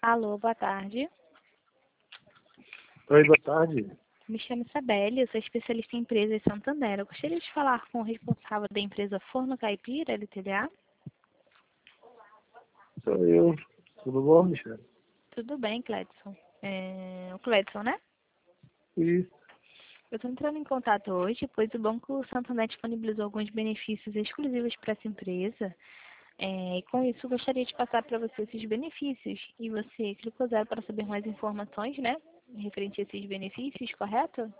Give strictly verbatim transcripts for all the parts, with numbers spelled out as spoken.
Alô, boa tarde. Oi, boa tarde. Me chamo Isabelle, eu sou especialista em empresas Santander. Eu gostaria de falar com o responsável da empresa Forno Caipira, L T D A. Sou eu. Tudo bom, Michel? Tudo bem, Cledson. É... O Cledson, né? Isso. Eu estou entrando em contato hoje, pois o Banco Santander disponibilizou alguns benefícios exclusivos para essa empresa. É, e com isso, eu gostaria de passar para você esses benefícios. E você clicou zero para saber mais informações, né? Referente a esses benefícios, correto?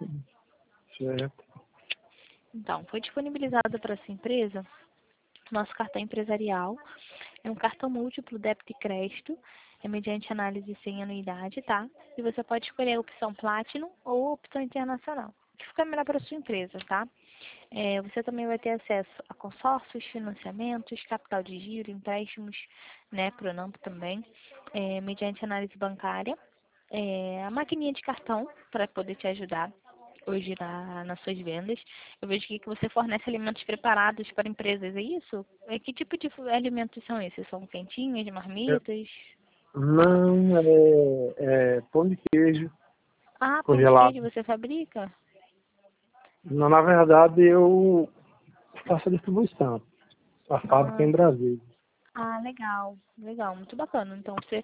Certo. Então, foi disponibilizado para essa empresa nosso cartão empresarial. É um cartão múltiplo débito e crédito. É mediante análise sem anuidade, tá? E você pode escolher a opção Platinum ou a opção Internacional, o que fica melhor para a sua empresa, tá? É, você também vai ter acesso a consórcios, financiamentos, capital de giro, empréstimos, né, Pronampo também, é, mediante análise bancária, é, a maquininha de cartão para poder te ajudar hoje na, nas suas vendas. Eu vejo aqui que você fornece alimentos preparados para empresas, é isso? É, que tipo de alimentos são esses? São quentinhas, Eu- marmitas? Não, é, é pão de queijo Ah, pão de congelado. queijo você fabrica? Não, na verdade, eu faço a distribuição. A fábrica é Ah, em Brasília. ah, legal, legal, muito bacana. Então você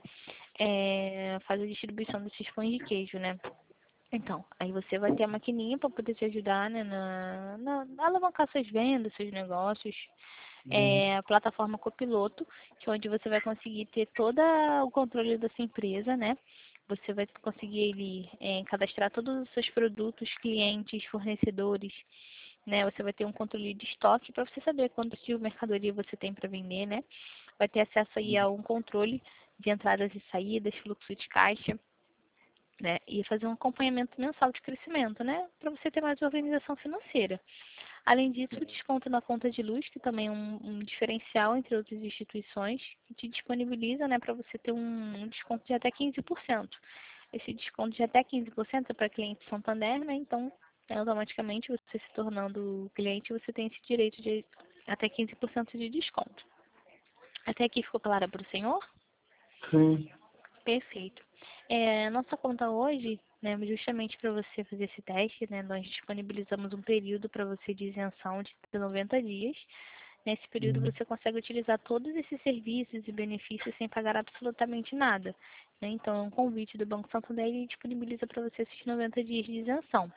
é, faz a distribuição desses pães de queijo, né? Então, aí você vai ter a maquininha para poder te ajudar, né, na, na, na alavancar suas vendas, seus negócios. Hum. É a plataforma Copiloto, que é onde você vai conseguir ter todo o controle da sua empresa, né? Você vai conseguir ele, é, cadastrar todos os seus produtos, clientes, fornecedores, né? Você vai ter um controle de estoque para você saber quanto de mercadoria você tem para vender, né? Vai ter acesso aí a um controle de entradas e saídas, fluxo de caixa, né? E fazer um acompanhamento mensal de crescimento, né? Para você ter mais organização financeira. Além disso, o desconto na conta de luz, que também é um, um diferencial entre outras instituições, que te disponibiliza, né, para você ter um, um desconto de até quinze por cento. Esse desconto de até quinze por cento é para cliente Santander, né? Então, automaticamente, você se tornando cliente, você tem esse direito de até quinze por cento de desconto. Até aqui ficou clara para o senhor? Sim. Perfeito. É, nossa conta hoje, né, justamente para você fazer esse teste, né, nós disponibilizamos um período para você de isenção de noventa dias. Nesse período Hum. você consegue utilizar todos esses serviços e benefícios sem pagar absolutamente nada, né? Então, é um convite do Banco Santander e disponibiliza para você esses noventa dias de isenção.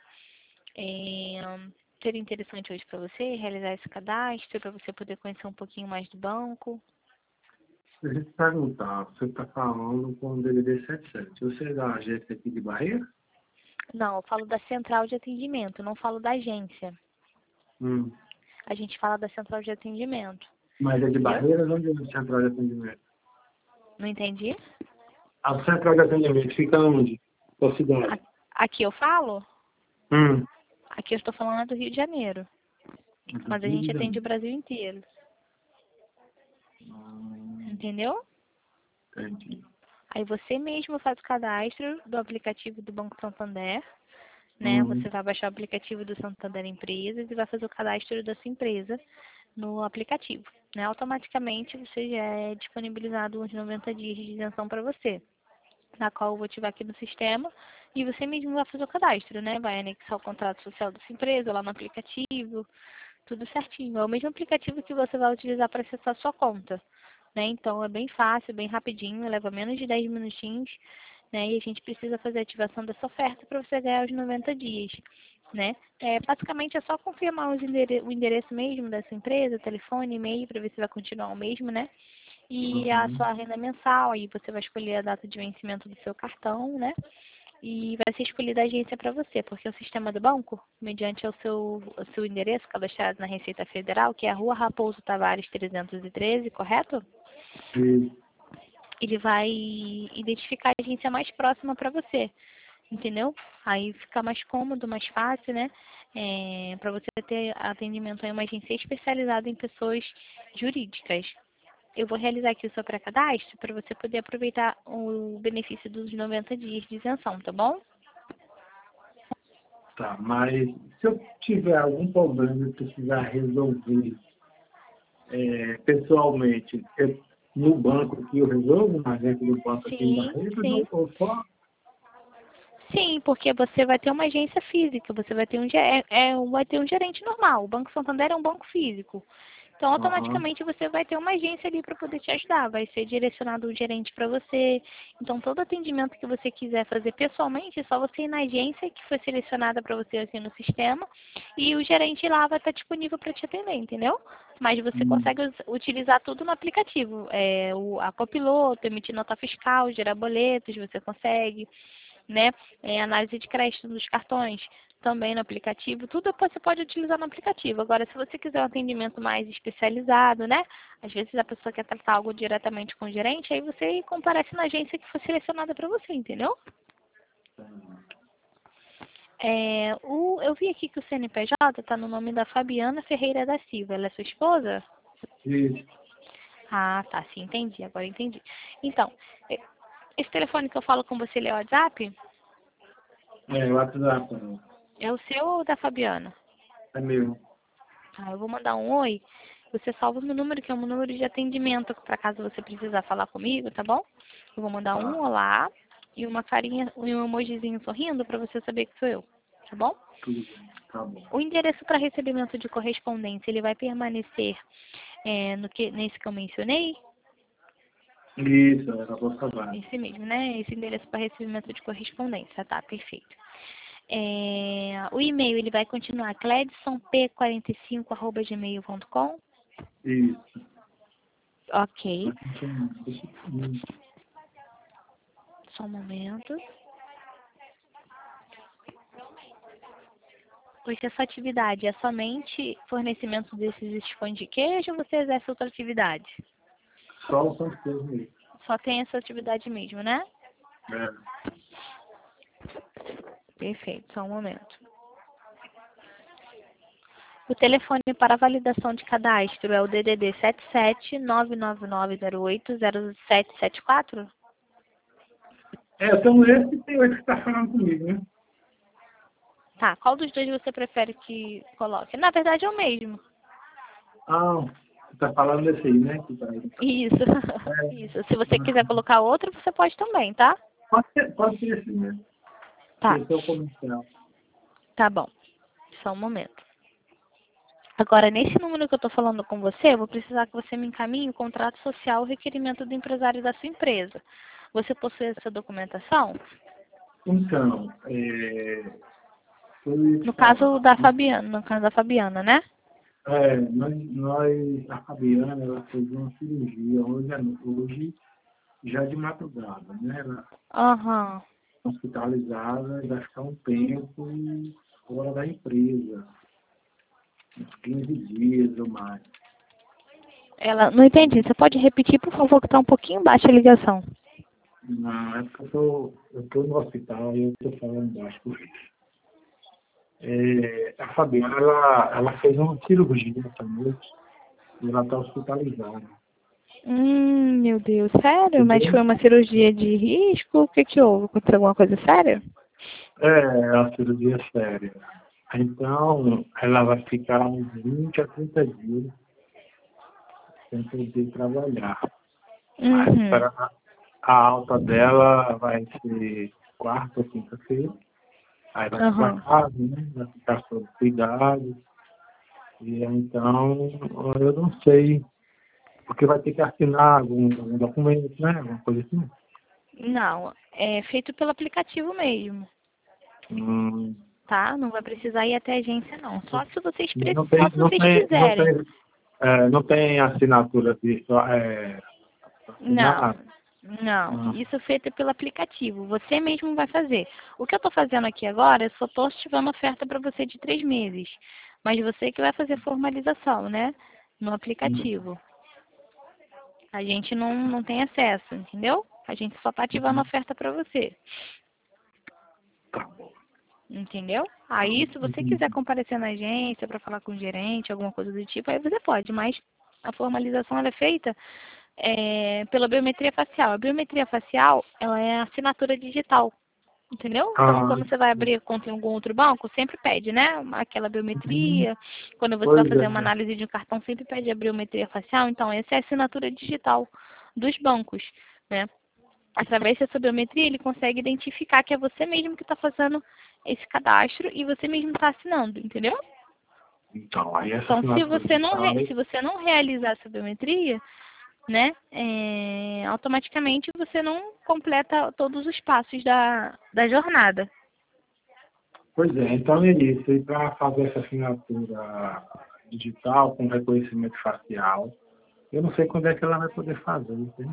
É, seria interessante hoje para você realizar esse cadastro, para você poder conhecer um pouquinho mais do banco. Deixa eu te perguntar, você está falando com o D D D setenta e sete. Você é da agência aqui de Bahia? Não, eu falo da central de atendimento, não falo da agência. Hum. A gente fala da central de atendimento. Mas é de Entendeu? Barreiras ou de central de atendimento? Não entendi? A central de atendimento fica onde? Qual cidade? A- Aqui eu falo? Hum. Aqui eu estou falando do Rio de Janeiro. Mas a Rio gente de atende o Janeiro. Brasil inteiro. Hum, Entendeu? entendi. Aí você mesmo faz o cadastro do aplicativo do Banco Santander, né? Hum. Você vai baixar o aplicativo do Santander Empresas e vai fazer o cadastro da sua empresa no aplicativo, né? Automaticamente você já é disponibilizado uns noventa dias de isenção para você, na qual eu vou ativar aqui no sistema e você mesmo vai fazer o cadastro, né? Vai anexar o contrato social da sua empresa lá no aplicativo, tudo certinho. É o mesmo aplicativo que você vai utilizar para acessar a sua conta, né? Então é bem fácil, bem rapidinho, leva menos de dez minutinhos, né? E a gente precisa fazer a ativação dessa oferta para você ganhar os noventa dias, né? É, basicamente é só confirmar os endere o endereço mesmo dessa empresa, telefone, e-mail, para ver se vai continuar o mesmo, né? E a Uhum. sua renda mensal, aí você vai escolher a data de vencimento do seu cartão, né? E vai ser escolhida a agência para você, porque o sistema do banco, mediante o seu, o seu endereço cadastrado na Receita Federal, que é a Rua Raposo Tavares trezentos e treze, correto? E, Ele vai identificar a agência mais próxima para você, entendeu? Aí fica mais cômodo, mais fácil, né? É, para você ter atendimento em uma agência especializada em pessoas jurídicas. Eu vou realizar aqui o seu pré-cadastro para você poder aproveitar o benefício dos noventa dias de isenção, tá bom? tá, mas se eu tiver algum problema e precisar resolver é, pessoalmente, eu no banco que eu resolvo, na agência do banco aqui em Sim, Barreto, sim. ou só? Sim, porque você vai ter uma agência física, você vai ter um, ge- é, é, vai ter um gerente normal. O Banco Santander é um banco físico. Então, Aham. automaticamente, você vai ter uma agência ali para poder te ajudar. Vai ser direcionado um gerente para você. Então, todo atendimento que você quiser fazer pessoalmente, é só você ir na agência que foi selecionada para você aqui no sistema e o gerente lá vai estar disponível para te atender, entendeu? Mas você Hum. consegue us- utilizar tudo no aplicativo. É, o, a copiloto, emitir nota fiscal, gerar boletos, você consegue, né? É, análise de crédito dos cartões, também no aplicativo. Tudo você pode utilizar no aplicativo. Agora, se você quiser um atendimento mais especializado, né? Às vezes a pessoa quer tratar algo diretamente com o gerente, aí você comparece na agência que foi selecionada para você, entendeu? É, o, eu vi aqui que o C N P J está no nome da Fabiana Ferreira da Silva. Ela é sua esposa? Isso. Ah, tá, sim, entendi. Agora entendi. Então, e- esse telefone que eu falo com você, ele é o WhatsApp? É, o WhatsApp, né? É o seu ou o da Fabiana? É meu. Ah, eu vou mandar um oi. Você salva o meu número, que é um número de atendimento, para caso você precisar falar comigo, tá bom? Eu vou mandar um Tá, olá e uma carinha, e um emojizinho sorrindo para você saber que sou eu, tá bom? tudo bem. Tá bom. O endereço para recebimento de correspondência, ele vai permanecer é, no que, nesse que eu mencionei? Isso, era a vossa vaga. Esse mesmo, né? Esse endereço para recebimento de correspondência, tá? Perfeito. É, o e-mail, ele vai continuar cledson p quarenta e cinco arroba gmail ponto com? Isso. Ok. Vai continuar. Deixa eu... Só um momento. Porque essa atividade é somente fornecimento desses escões de queijo ou você exerce outra atividade? Só o santo mesmo. Só tem essa atividade mesmo, né? É. Perfeito, só um momento. O telefone para validação de cadastro é o D D D sete sete nove nove nove zero oito zero sete sete quatro? É, então esse tem hoje que está falando comigo, né? Tá, qual dos dois você prefere que coloque? Na verdade é o mesmo. Ah, você está falando desse aí, né? Que tá aí. Isso, É. isso. Se você quiser colocar outro, você pode também, tá? Pode ser, pode ser esse mesmo. Tá, Esse é o comercial. tá bom. Só um momento. Agora, nesse número que eu estou falando com você, eu vou precisar que você me encaminhe o contrato social, o requerimento do empresário da sua empresa. Você possui essa documentação? Então, é, foi No isso, caso falar. da Fabiana, no caso da Fabiana, né? É, nós, nós, a Fabiana, ela fez uma cirurgia hoje, à no- hoje já de madrugada, né? Ela Aham. hospitalizada e vai ficar um tempo fora da empresa, uns quinze dias ou mais. Ela, não entendi. Você pode repetir, por favor, que está um pouquinho baixa a ligação. Na época eu tô, eu tô no hospital e eu tô falando baixo por isso. É, a Fabiana, ela, ela fez uma cirurgia essa noite e ela está hospitalizada. Hum, meu Deus, sério? Mas Entendeu? foi uma cirurgia de risco? O que que houve? Aconteceu alguma coisa séria? É, a cirurgia é séria. Então, ela vai ficar uns vinte a trinta dias sem poder trabalhar. Mas Uhum. para a a alta dela vai ser quarta ou quinta-feira. Aí vai para Aham. casa, né? Vai ficar sob cuidado. E então, eu não sei, porque vai ter que assinar algum, algum documento, né? Alguma coisa assim. Não, é feito pelo aplicativo mesmo, Hum, tá? Não vai precisar ir até a agência, não. Só se vocês, pre- não só tem, se não vocês tem, não quiserem. tem, é, não tem assinatura de é, Não, assinar. não. Ah, Isso é feito pelo aplicativo. Você mesmo vai fazer. O que eu estou fazendo aqui agora, eu só estou ativando oferta para você de três meses. Mas você que vai fazer formalização, né? No hum, aplicativo. A gente não, não tem acesso, entendeu? A gente só está ativando uhum, oferta para você. tá bom. Entendeu? Aí, se você quiser Entendi. comparecer na agência para falar com o gerente, alguma coisa do tipo, aí você pode, mas a formalização ela é feita é, pela biometria facial. A biometria facial, ela é assinatura digital, entendeu? Então, Ah, quando você vai abrir conta em algum outro banco, sempre pede, né? Aquela uhum, biometria. Quando você vai pois fazer uma é. análise de um cartão, sempre pede a biometria facial. Então, essa é a assinatura digital. dos bancos, né? Através dessa biometria, ele consegue identificar que é você mesmo que está fazendo esse cadastro e você mesmo está assinando, entendeu? Então, aí essa Então, se assinatura você não, digital, re- se você não realizar essa biometria, né, é, automaticamente você não completa todos os passos da, da jornada. pois é, então é isso. E para fazer essa assinatura digital com reconhecimento facial, eu não sei quando é que ela vai poder fazer, entende?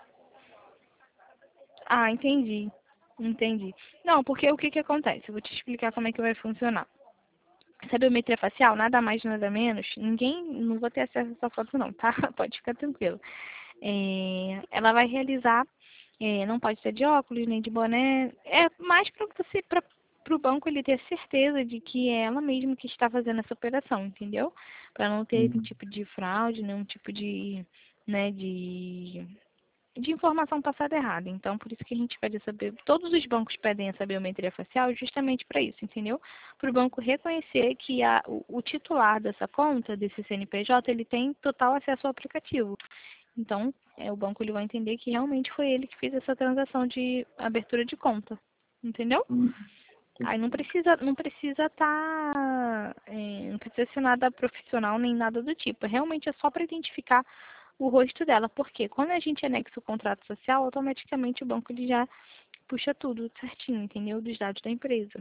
Ah, entendi. Entendi. Não, porque o que que acontece? Eu vou te explicar como é que vai funcionar. Essa biometria facial, nada mais, nada menos, ninguém, não vou ter acesso a essa foto não, tá? Pode ficar tranquilo. É, ela vai realizar, é, não pode ser de óculos, nem de boné, é mais para você, para o banco ele ter certeza de que é ela mesma que está fazendo essa operação, entendeu? Para não ter nenhum Uhum. tipo de fraude, nenhum tipo de, né, de de informação passada errada. Então, por isso que a gente pede essa bio- todos os bancos pedem essa biometria facial justamente para isso, entendeu? Para o banco reconhecer que a, o, o titular dessa conta, desse C N P J, ele tem total acesso ao aplicativo. Então, é, o banco ele vai entender que realmente foi ele que fez essa transação de abertura de conta, entendeu? Uhum. Aí não precisa, não precisa estar, não precisa ser nada profissional nem nada do tipo. Realmente é só para identificar o rosto dela, porque quando a gente anexa o contrato social, automaticamente o banco ele já puxa tudo certinho, entendeu? Dos dados da empresa.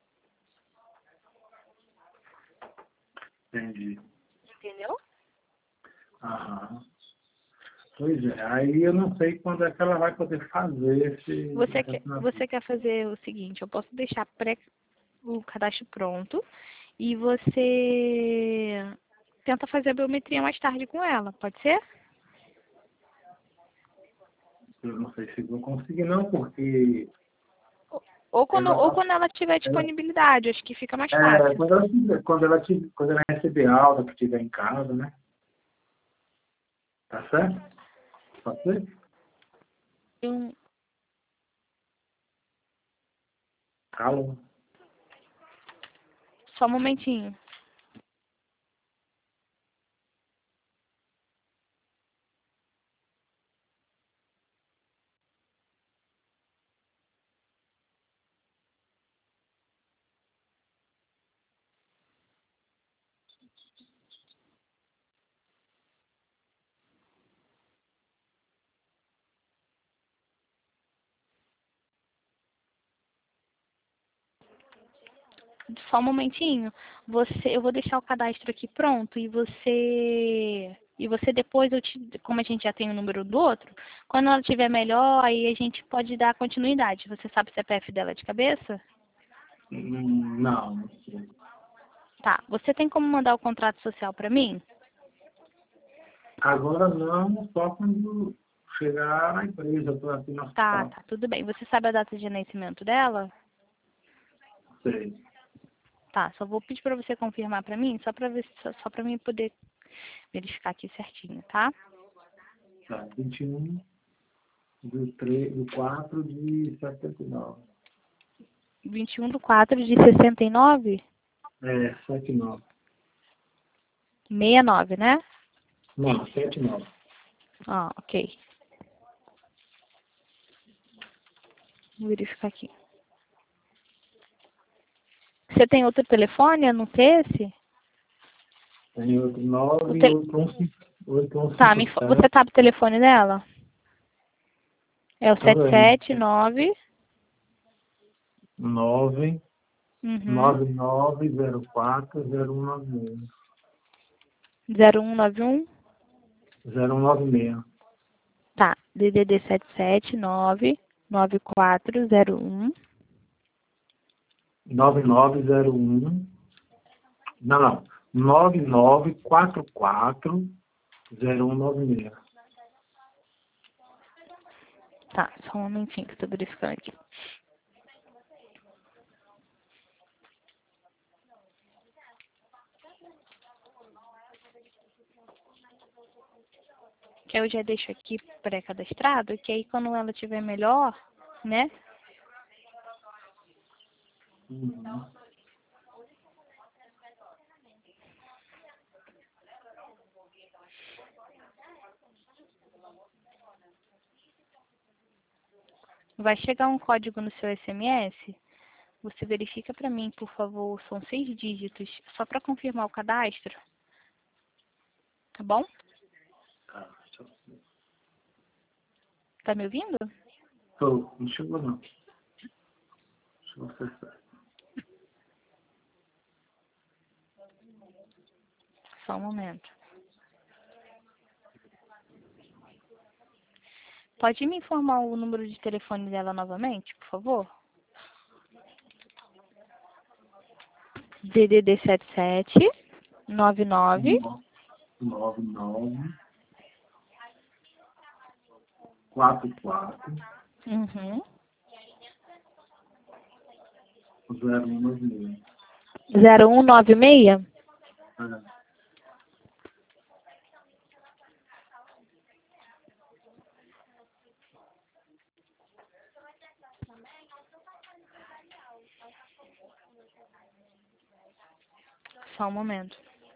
Entendi. Entendeu? Aham. Pois é, aí eu não sei quando é que ela vai poder fazer esse, Você essa quer, assinatura. você quer fazer o seguinte, eu posso deixar pré, o cadastro pronto e você tenta fazer a biometria mais tarde com ela, pode ser? Eu não sei se vou conseguir não, porque Ou quando, ela ou tá. quando ela tiver Ela, disponibilidade, acho que fica mais é, fácil. quando ela tiver, quando ela tiver, quando ela receber alta, que estiver em casa, né? Tá certo? Pode ser? Eu- Calma. Só um momentinho. Só um momentinho. Você, eu vou deixar o cadastro aqui pronto e você e você depois eu te, como a gente já tem o número do outro, quando ela estiver melhor, aí a gente pode dar continuidade. Você sabe o C P F dela de cabeça? Hum, Não, não sei. Tá. Você tem como mandar o contrato social para mim? Agora não, só quando chegar na empresa, eu tô aqui no Tá, hospital. tá, tudo bem. Você sabe a data de nascimento dela? Sei. Tá, só vou pedir para você confirmar para mim, só para ver se- só, só para mim poder verificar aqui certinho, tá? Tá, vinte e um do, três, do quatro de setenta e nove. vinte e um de quatro de sessenta e nove? É, setenta e nove. sessenta e nove, né? Não, setenta e nove. Ah, ok. Vou verificar aqui. Você tem outro telefone, a não ser esse? Tem outro O nove, tel... outro onze, outro onze Tá, cinco me... fa- você sete. sabe o telefone dela? É o sete Também. sete nove nove uhum, nove nove zero quatro zero um nove seis. zero um nove um. zero um nove seis. Tá, D D D sete sete nove nove quatro zero um. nove nove zero um. Não, não. nove nove quatro quatro zero um nove seis. Tá, só um momentinho que eu tô verificando aqui. Que eu já deixo aqui pré-cadastrado, que aí quando ela tiver melhor, né? Uhum. vai chegar um código no seu S M S. Você verifica para mim, por favor, são seis dígitos, só para confirmar o cadastro. Tá bom? Tá, só... Tá me ouvindo? Tô, não chegou não. Deixa eu acessar. Só um momento. Pode me informar o número de telefone dela novamente, por favor? D D D sete sete nove nove nove nove quatro quatro uhum, zero um nove seis. zero um nove seis. É. Só um momento.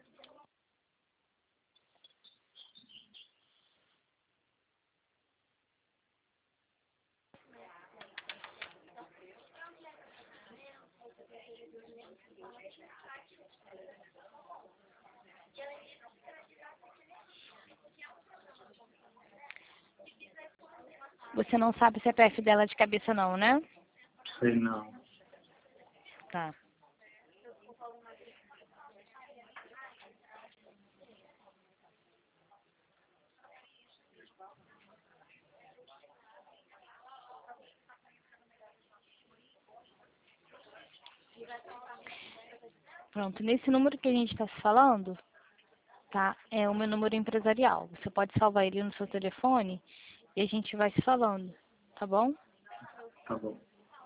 Você não sabe o C P F dela de cabeça não, né? Sei não. Tá. Pronto, nesse número que a gente está se falando, tá? É o meu número empresarial. Você pode salvar ele no seu telefone e a gente vai se falando, tá bom? Tá bom.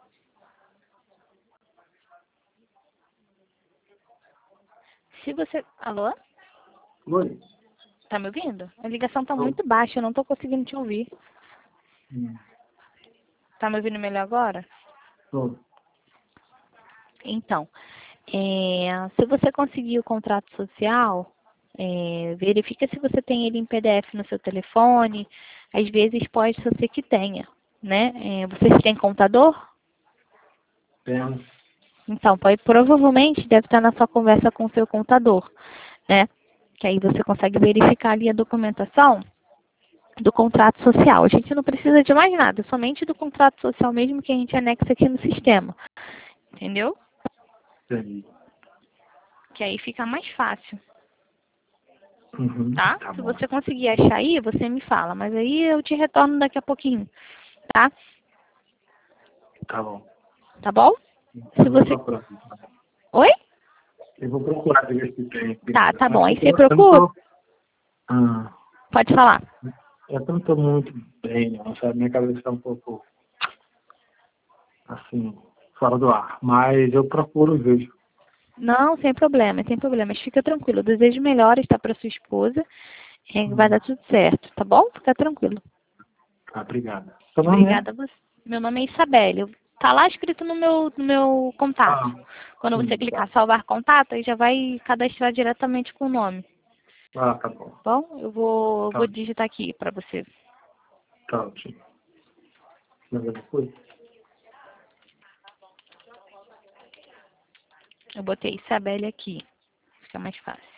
Se você... Alô? Oi? Tá me ouvindo? A ligação tá Tô. muito baixa, eu não tô conseguindo te ouvir. Hum. Tá me ouvindo melhor agora? Tô. Então, é, se você conseguir o contrato social, é, verifica se você tem ele em P D F no seu telefone. Às vezes pode ser que tenha, né? É, vocês têm computador? Temos. Então, pode, provavelmente deve estar na sua conversa com o seu contador, né? Que aí você consegue verificar ali a documentação do contrato social. A gente não precisa de mais nada, somente do contrato social mesmo que a gente anexa aqui no sistema. Entendeu? Entendi. Que aí fica mais fácil, Uhum. tá? Tá Se bom. você conseguir achar aí, você me fala. Mas aí eu te retorno daqui a pouquinho, tá? Tá bom. Tá bom? Se Eu vou você... procurar. Oi? Eu vou procurar pra ver se tem. Tá, tá bom. Mas Aí eu você tô- eu não procura? tô... Ah, Pode falar. eu não tô muito bem, não, sabe? Minha cabeça está um pouco, assim, fora do ar. Mas eu procuro e vejo. Não, sem problema, sem problema. Fica tranquilo. Eu desejo melhores, tá, para sua esposa. É, vai Hum. dar tudo certo, tá bom? Fica tranquilo. Tá, obrigada. Seu nome é? Obrigada a você. Meu nome é Isabelle. Tá lá escrito no meu, no meu contato. Ah, Quando você sim, clicar tá. salvar contato, aí já vai cadastrar diretamente com o nome. Ah, tá bom. Tá bom? Eu vou, Tá, vou digitar aqui para você. tá ótimo. Mas depois? Eu botei Isabelle aqui. Fica mais fácil.